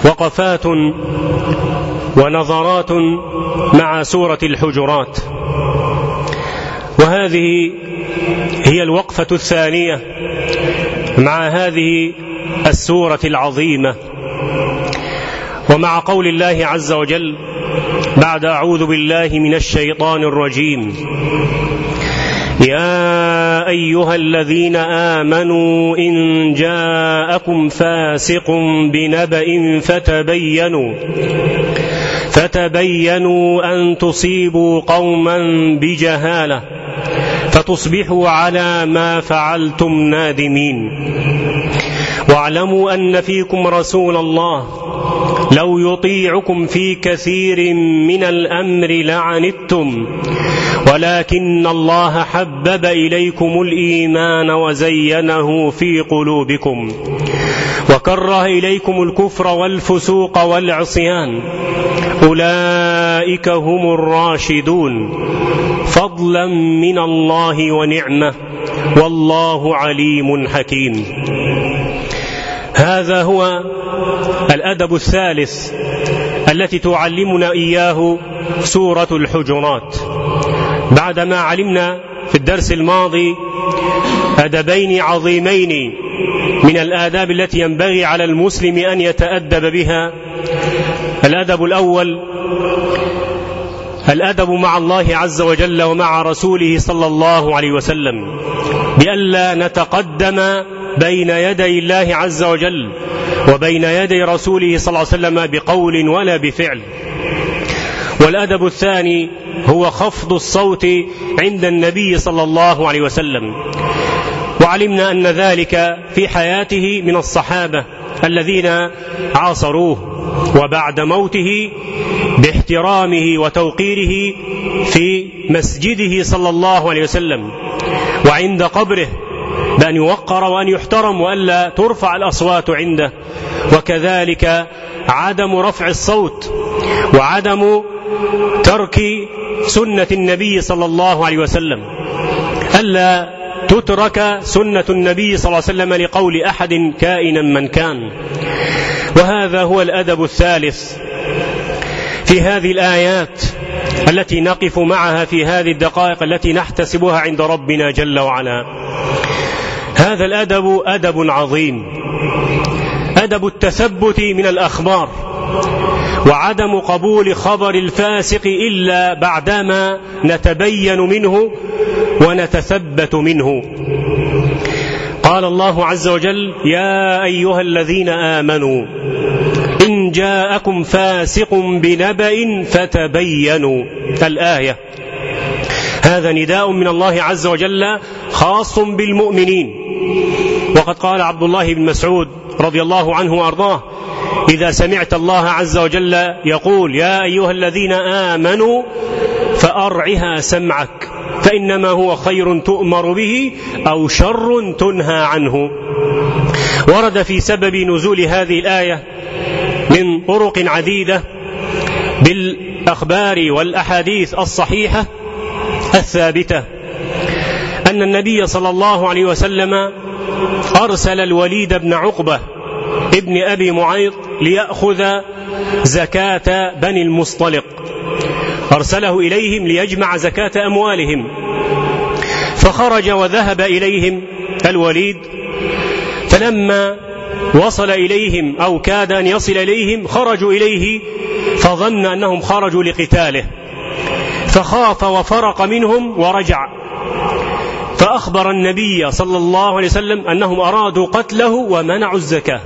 وقفات ونظرات مع سورة الحجرات، وهذه هي الوقفة الثانية مع هذه السورة العظيمة، ومع قول الله عز وجل بعد أعوذ بالله من الشيطان الرجيم: يا أيها الذين آمنوا إن جاءكم فاسق بنبأ فتبينوا أن تصيبوا قوما بجهالة فتصبحوا على ما فعلتم نادمين، واعلموا أن فيكم رسول الله لو يطيعكم في كثير من الأمر لعنتم ولكن الله حبب إليكم الإيمان وزينه في قلوبكم وكره إليكم الكفر والفسوق والعصيان أولئك هم الراشدون فضلا من الله ونعمة والله عليم حكيم. هذا هو الأدب الثالث التي تعلمنا إياه سورة الحجرات، بعدما علمنا في الدرس الماضي أدبين عظيمين من الآداب التي ينبغي على المسلم أن يتأدب بها. الأدب الأول الأدب مع الله عز وجل ومع رسوله صلى الله عليه وسلم، بألا نتقدم بين يدي الله عز وجل وبين يدي رسوله صلى الله عليه وسلم بقول ولا بفعل. والأدب الثاني هو خفض الصوت عند النبي صلى الله عليه وسلم، وعلمنا أن ذلك في حياته من الصحابة الذين عاصروه وبعد موته باحترامه وتوقيره في مسجده صلى الله عليه وسلم، وعند قبره بأن يوقر وأن يحترم وألا ترفع الأصوات عنده، وكذلك عدم رفع الصوت وعدم ترك سنة النبي صلى الله عليه وسلم، ألا تترك سنة النبي صلى الله عليه وسلم لقول أحد كائنا من كان. وهذا هو الأدب الثالث في هذه الآيات التي نقف معها في هذه الدقائق التي نحتسبها عند ربنا جل وعلا. هذا الأدب أدب عظيم، أدب التثبت من الأخبار وعدم قبول خبر الفاسق إلا بعدما نتبين منه ونتثبت منه. قال الله عز وجل: يا أيها الذين آمنوا إن جاءكم فاسق بنبأ فتبينوا. الآية هذا نداء من الله عز وجل خاص بالمؤمنين، وقد قال عبد الله بن مسعود رضي الله عنه وأرضاه: إذا سمعت الله عز وجل يقول يا أيها الذين آمنوا فأرعها سمعك، فإنما هو خير تؤمر به أو شر تنهى عنه. ورد في سبب نزول هذه الآية من طرق عديدة بالأخبار والأحاديث الصحيحة الثابتة أن النبي صلى الله عليه وسلم أرسل الوليد بن عقبة ابن أبي معيط ليأخذ زكاة بني المصطلق، أرسله إليهم ليجمع زكاة أموالهم، فخرج وذهب إليهم الوليد، فلما وصل إليهم أو كاد أن يصل إليهم خرجوا إليه فظن أنهم خرجوا لقتاله، فخاف وفرق منهم ورجع، فأخبر النبي صلى الله عليه وسلم أنهم أرادوا قتله ومنعوا الزكاة،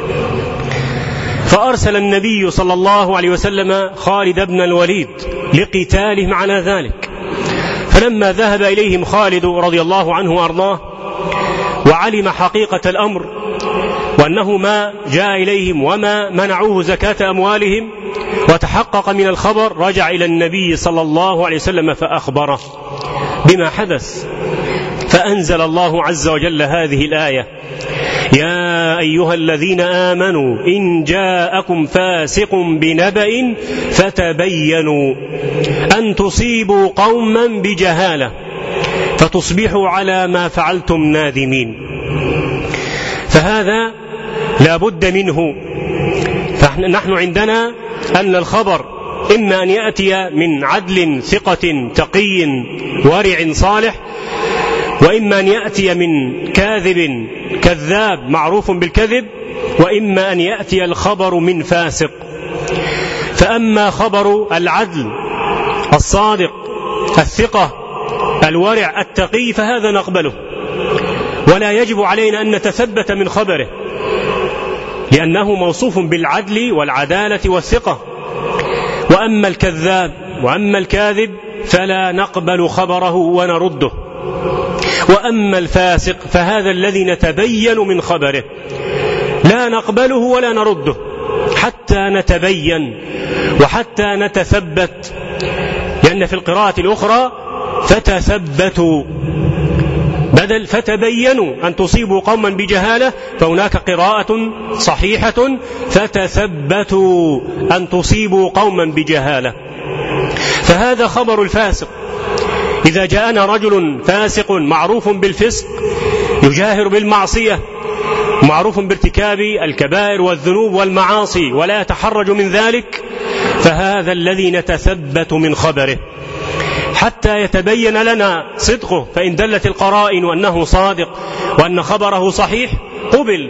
فأرسل النبي صلى الله عليه وسلم خالد بن الوليد لقتالهم على ذلك. فلما ذهب إليهم خالد رضي الله عنه وأرضاه وعلم حقيقة الأمر وأنه ما جاء إليهم وما منعوه زكاة أموالهم وتحقق من الخبر، رجع إلى النبي صلى الله عليه وسلم فأخبره بما حدث، فأنزل الله عز وجل هذه الآية: يا أيها الذين آمنوا إن جاءكم فاسق بنبأ فتبينوا أن تصيبوا قوما بجهالة فتصبحوا على ما فعلتم نادمين. فهذا لا بد منه، فنحن عندنا أن الخبر إما أن يأتي من عدل ثقة تقي ورع صالح، وإما أن يأتي من كاذب كذاب معروف بالكذب، وإما أن يأتي الخبر من فاسق. فأما خبر العدل الصادق الثقة الورع التقي فهذا نقبله، ولا يجب علينا أن نتثبت من خبره لأنه موصوف بالعدل والعدالة والثقة. وأما الكذاب وأما الكاذب فلا نقبل خبره ونرده. وأما الفاسق فهذا الذي نتبين من خبره لا نقبله ولا نرده حتى نتبين وحتى نتثبت، لأن في القراءة الأخرى فتثبتوا بدل فتبينوا أن تصيبوا قوما بجهالة، فهناك قراءة صحيحة فتثبتوا أن تصيبوا قوما بجهالة. فهذا خبر الفاسق. إذا جاءنا رجل فاسق معروف بالفسق يجاهر بالمعصية معروف بارتكاب الكبائر والذنوب والمعاصي ولا يتحرج من ذلك، فهذا الذي نتثبت من خبره حتى يتبين لنا صدقه. فإن دلت القرائن أنه صادق وأن خبره صحيح قبل،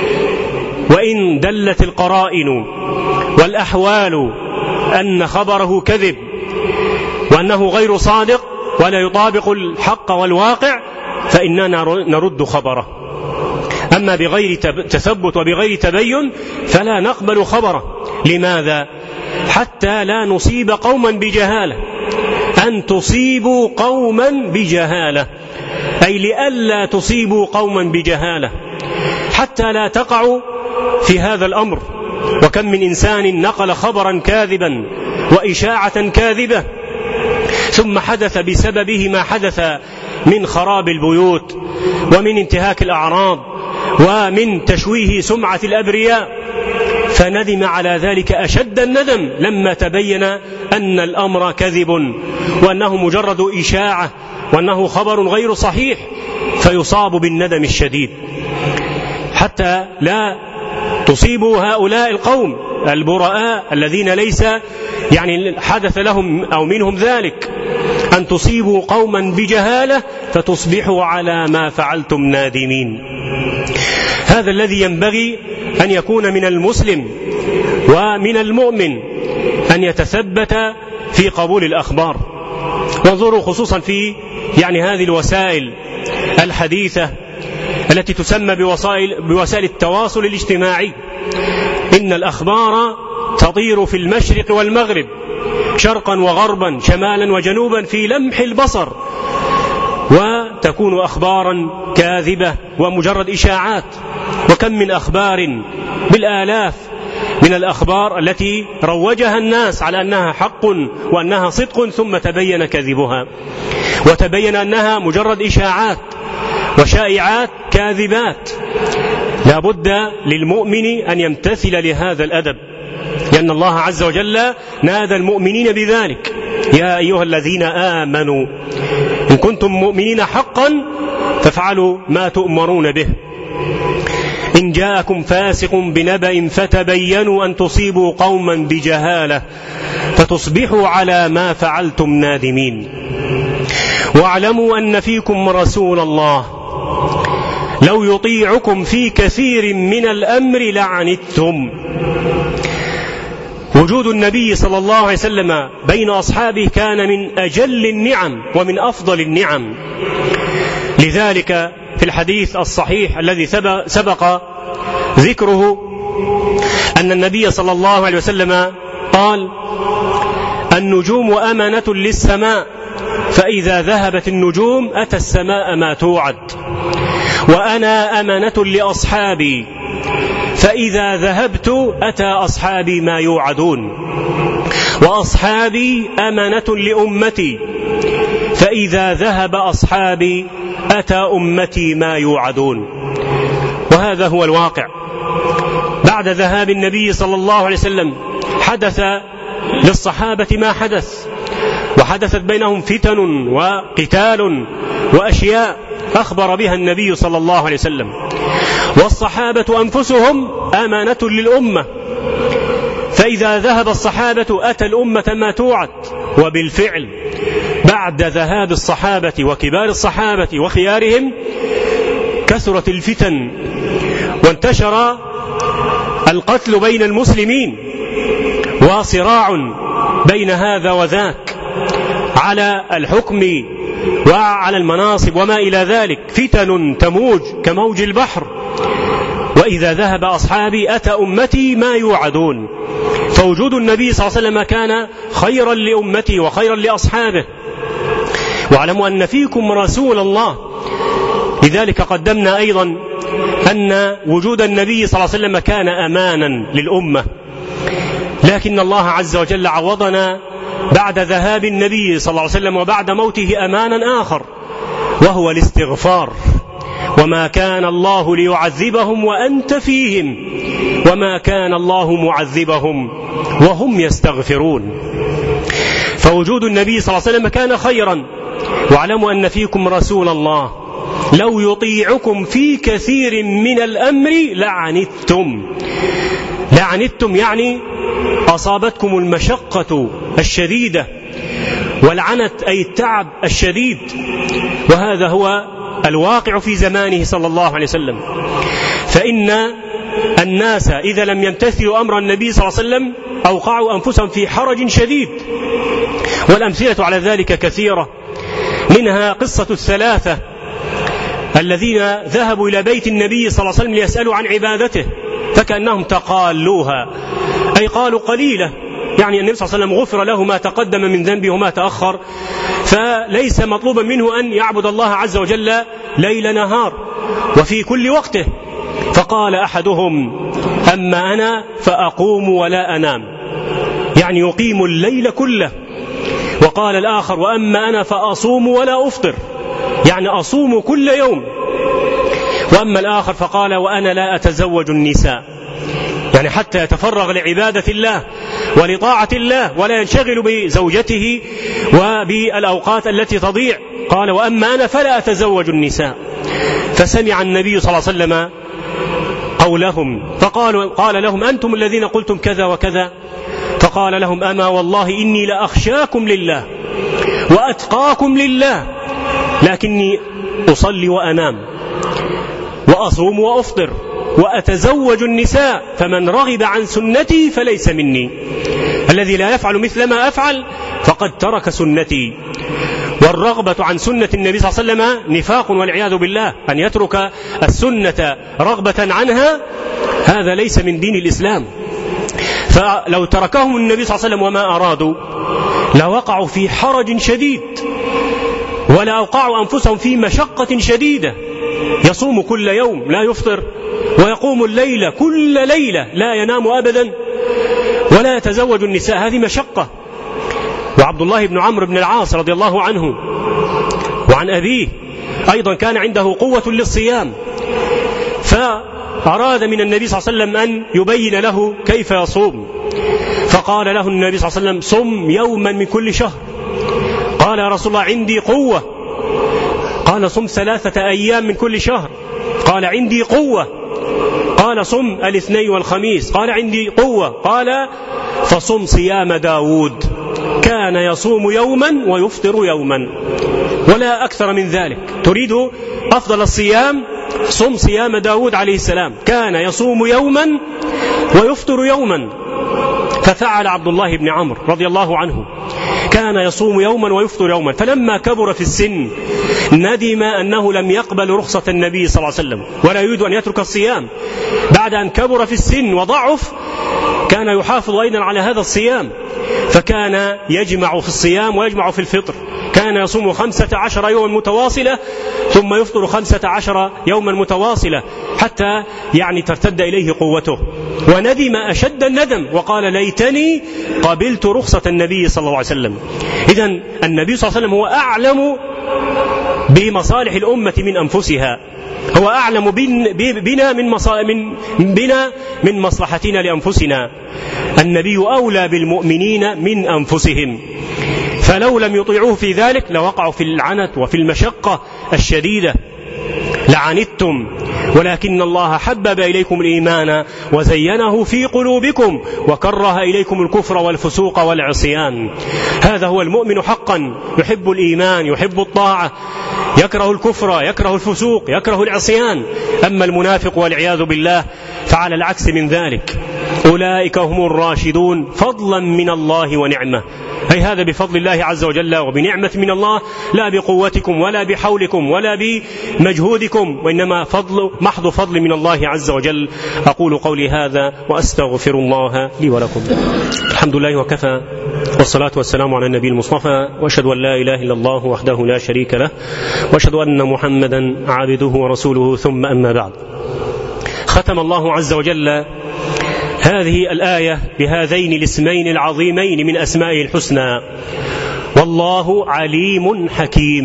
وإن دلت القرائن والأحوال أن خبره كذب وأنه غير صادق ولا يطابق الحق والواقع فإننا نرد خبره. أما بغير تثبت وبغير تبين فلا نقبل خبره. لماذا؟ حتى لا نصيب قوما بجهالة. أن تصيبوا قوما بجهالة أي لئلا تصيبوا قوما بجهالة، حتى لا تقعوا في هذا الأمر. وكم من إنسان نقل خبرا كاذبا وإشاعة كاذبة ثم حدث بسببه ما حدث من خراب البيوت ومن انتهاك الأعراض ومن تشويه سمعة الأبرياء، فندم على ذلك أشد الندم لما تبين أن الأمر كذب وأنه مجرد إشاعة وأنه خبر غير صحيح، فيصاب بالندم الشديد. حتى لا تصيبوا هؤلاء القوم البراء الذين ليس حدث لهم أو منهم ذلك، أن تصيبوا قوما بجهالة فتصبحوا على ما فعلتم نادمين. هذا الذي ينبغي أن يكون من المسلم ومن المؤمن، أن يتثبت في قبول الأخبار. وانظروا خصوصا في هذه الوسائل الحديثة التي تسمى بوسائل التواصل الاجتماعي، إن الأخبار تطير في المشرق والمغرب شرقا وغربا شمالا وجنوبا في لمح البصر، وتكون أخبارا كاذبة ومجرد إشاعات. وكم من أخبار بالآلاف من الأخبار التي روجها الناس على أنها حق وأنها صدق ثم تبين كذبها وتبين أنها مجرد إشاعات وشائعات كاذبات. لا بد للمؤمن أن يمتثل لهذا الأدب، لأن الله عز وجل نادى المؤمنين بذلك: يا أيها الذين آمنوا إن كنتم مؤمنين حقا فافعلوا ما تؤمرون به، إن جاءكم فاسق بنبأ فتبينوا أن تصيبوا قوما بجهالة فتصبحوا على ما فعلتم نادمين. واعلموا أن فيكم رسول الله لو يطيعكم في كثير من الأمر لعنتم. وجود النبي صلى الله عليه وسلم بين أصحابه كان من أجل النعم ومن أفضل النعم. لذلك في الحديث الصحيح الذي سبق ذكره أن النبي صلى الله عليه وسلم قال: النجوم أمانة للسماء، فإذا ذهبت النجوم أتى السماء ما توعد، وأنا أمانة لأصحابي، فإذا ذهبت أتى أصحابي ما يوعدون، وأصحابي أمانة لأمتي، فإذا ذهب أصحابي أتى أمتي ما يوعدون. وهذا هو الواقع. بعد ذهاب النبي صلى الله عليه وسلم حدث للصحابة ما حدث، وحدثت بينهم فتن وقتال وأشياء أخبر بها النبي صلى الله عليه وسلم. والصحابة أنفسهم أمانة للأمة، فإذا ذهب الصحابة أتى الأمة ما توعد. وبالفعل بعد ذهاب الصحابة وكبار الصحابة وخيارهم كثرت الفتن وانتشر القتل بين المسلمين وصراع بين هذا وذاك على الحكم وعلى المناصب وما إلى ذلك، فتن تموج كموج البحر. وإذا ذهب أصحابي أتى أمتي ما يوعدون. فوجود النبي صلى الله عليه وسلم كان خيرا لأمتي وخيرا لأصحابه. واعلموا أن فيكم رسول الله. لذلك قدمنا أيضا أن وجود النبي صلى الله عليه وسلم كان أمانا للأمة، لكن الله عز وجل عوضنا بعد ذهاب النبي صلى الله عليه وسلم وبعد موته أمانا آخر، وهو الاستغفار. وما كان الله ليعذبهم وأنت فيهم وما كان الله معذبهم وهم يستغفرون. فوجود النبي صلى الله عليه وسلم كان خيرا. واعلموا أن فيكم رسول الله لو يطيعكم في كثير من الأمر لعنتم يعني أصابتكم المشقة الشديدة، والعنت أي التعب الشديد. وهذا هو الواقع في زمانه صلى الله عليه وسلم. فإن الناس إذا لم يمتثلوا أمر النبي صلى الله عليه وسلم أوقعوا أنفسهم في حرج شديد. والأمثلة على ذلك كثيرة، منها قصة الثلاثة الذين ذهبوا إلى بيت النبي صلى الله عليه وسلم ليسألوا عن عبادته، فكأنهم تقالوها أي قالوا قليلة، يعني النبي صلى الله عليه وسلم غفر له ما تقدم من ذنبه وما تأخر، فليس مطلوبا منه أن يعبد الله عز وجل ليل نهار وفي كل وقته. فقال أحدهم: أما أنا فأقوم ولا أنام، يعني يقيم الليل كله. وقال الآخر: وأما أنا فأصوم ولا أفطر، يعني أصوم كل يوم. وأما الآخر فقال: وأنا لا أتزوج النساء، يعني حتى يتفرغ لعبادة الله ولطاعة الله ولا ينشغل بزوجته وبالأوقات التي تضيع. قال: وأما أنا فلا أتزوج النساء. فسمع النبي صلى الله عليه وسلم قولهم قال لهم: أنتم الذين قلتم كذا وكذا. فقال لهم: أما والله إني لأخشاكم لله وأتقاكم لله، لكني أصلي وأنام وأصوم وأفطر وأتزوج النساء، فمن رغب عن سنتي فليس مني. الذي لا يفعل مثل ما أفعل فقد ترك سنتي. والرغبة عن سنة النبي صلى الله عليه وسلم نفاق والعياذ بالله. أن يترك السنة رغبة عنها هذا ليس من دين الإسلام. فلو تركهم النبي صلى الله عليه وسلم وما أرادوا لوقعوا في حرج شديد ولا أوقعوا أنفسهم في مشقة شديدة. يصوم كل يوم لا يفطر، ويقوم الليل كل ليلة لا ينام أبدا، ولا يتزوج النساء، هذه مشقة. وعبد الله بن عمرو بن العاص رضي الله عنه وعن أبيه أيضا كان عنده قوة للصيام، فأراد من النبي صلى الله عليه وسلم أن يبين له كيف يصوم. فقال له النبي صلى الله عليه وسلم: صم يوما من كل شهر. قال: يا رسول الله عندي قوة. قال: صم 3 أيام من كل شهر. قال: عندي قوة. قال: صم الاثنين والخميس. قال: عندي قوة. قال: فصم صيام داود، كان يصوم يوما ويفطر يوما، ولا أكثر من ذلك. تريد أفضل الصيام؟ صم صيام داود عليه السلام، كان يصوم يوما ويفطر يوما. ففعل عبد الله بن عمرو رضي الله عنه، كان يصوم يوما ويفطر يوما. فلما كبر في السن ندم أنه لم يقبل رخصة النبي صلى الله عليه وسلم ولا يريد أن يترك الصيام. بعد أن كبر في السن وضعف كان يحافظ أيضا على هذا الصيام، فكان يجمع في الصيام ويجمع في الفطر. كان يصوم 15 يوما متواصلة ثم يفطر 15 يوما متواصلة حتى يعني ترتد إليه قوته. وندم أشد الندم وقال: ليتني قبلت رخصة النبي صلى الله عليه وسلم. إذن النبي صلى الله عليه وسلم هو أعلم بمصالح الأمة من أنفسها، هو أعلم بنا من مصلحتنا لأنفسنا. النبي أولى بالمؤمنين من أنفسهم، فلو لم يطيعوه في ذلك لوقعوا في العنت وفي المشقة الشديدة. لعنتم ولكن الله حبب إليكم الإيمان وزينه في قلوبكم وكره إليكم الكفر والفسوق والعصيان. هذا هو المؤمن حقا، يحب الإيمان، يحب الطاعة، يكره الكفر، يكره الفسوق، يكره العصيان. أما المنافق والعياذ بالله فعلى العكس من ذلك، أولئك هم الراشدون فضلا من الله ونعمة. أي هذا بفضل الله عز وجل وبنعمة من الله، لا بقوتكم ولا بحولكم ولا بمجهودكم، وإنما محض فضل من الله عز وجل. أقول قولي هذا وأستغفر الله لي ولكم. الحمد لله وكفى، والصلاة والسلام على النبي المصطفى، وأشهد أن لا إله إلا الله وحده لا شريك له، وأشهد أن محمدا عبده ورسوله، ثم أما بعد. ختم الله عز وجل هذه الآية بهذين الاسمين العظيمين من أسمائه الحسنى: والله عليم حكيم.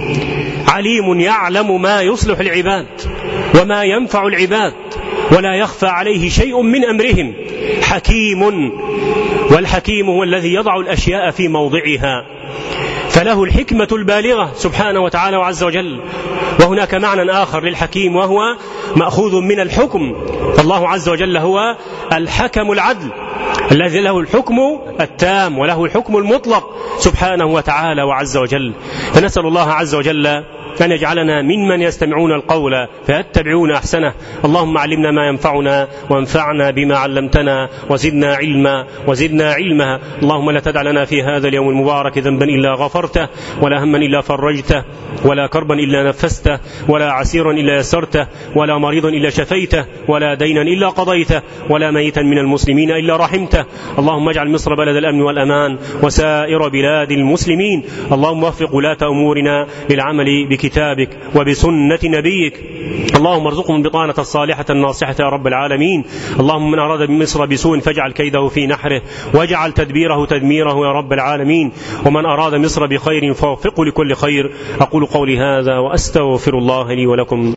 عليم يعلم ما يصلح العباد وما ينفع العباد ولا يخفى عليه شيء من أمرهم. حكيم، والحكيم هو الذي يضع الأشياء في موضعها، فله الحكمة البالغة سبحانه وتعالى وعز وجل. وهناك معنى آخر للحكيم وهو مأخوذ من الحكم، فالله عز وجل هو الحكم العدل الذي له الحكم التام وله الحكم المطلق سبحانه وتعالى وعز وجل. فنسأل الله عز وجل أن يجعلنا ممن يستمعون القول فيتبعون أحسنه. اللهم علمنا ما ينفعنا وانفعنا بما علمتنا وزدنا علما وزدنا علما. اللهم لا تدع لنا في هذا اليوم المبارك ذنبا إلا غفرته، ولا هما إلا فرجته، ولا كربا إلا نفسته، ولا عسيرا إلا يسرته، ولا مريضا إلا شفيته، ولا دينا إلا قضيته، ولا ميتا من المسلمين إلا رحمته. اللهم اجعل مصر بلد الأمن والأمان وسائر بلاد المسلمين. اللهم وفق ولاة أمورنا للعمل بكتابك وبسنة نبيك. اللهم ارزقهم بطانة الصالحة الناصحة يا رب العالمين. اللهم من أراد بمصر بسوء فاجعل كيده في نحره واجعل تدبيره تدميره يا رب العالمين. ومن أراد مصر بخير فوفقه لكل خير. أقول قولي هذا وأستغفر الله لي ولكم.